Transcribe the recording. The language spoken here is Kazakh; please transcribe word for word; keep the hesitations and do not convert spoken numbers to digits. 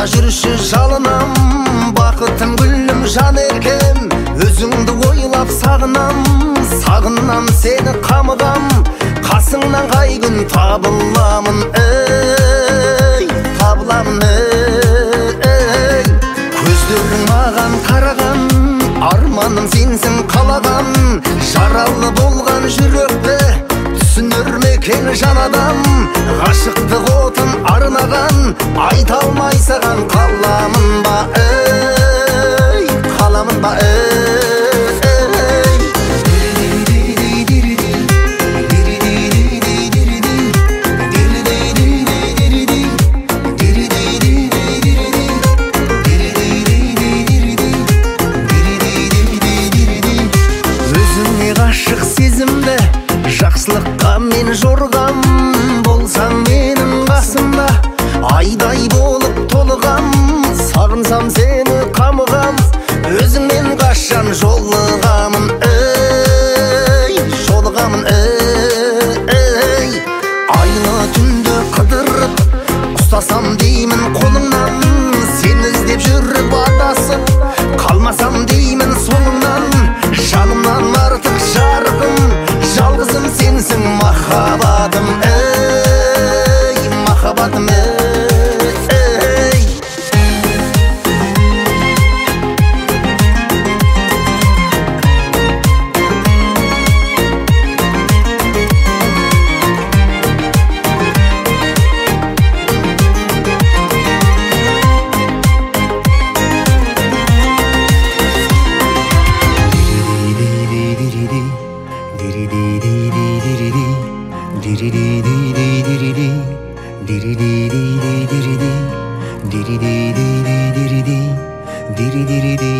Жанымда жүрші жалынам, бақытым гүлім жан еркем. Өзіңді ойлап сағынам, сағынам сені қамығам. Қасыңнан қай күн табыламын, ей, табыламын, ей. Көздерің маған қараған, арманым сенсің қалаған. Жаралы болған жүректі түсінер ме екен жан адам? Ғашықтық отын арнаған, айта алмай саған қаламын ба, ей, қаламын ба, ей. Ғашық сезімді, жақсылыққа мен жорғам. Болсам менің қасымда, айдай болып толығам. Сағынсам сені қамығам, өзіңмен қашан жолығамын, ей, жолығамын, ей. Айлы түнді қыдырып, ұстасам деймін қолыңнан. Сені іздеп жүріп адасып, қалмасам деймін соңыңнан. Жанымнан артық жарығым, жалғызым сенсің махаббатым, ей, махаббатым, ей. Diri diri diri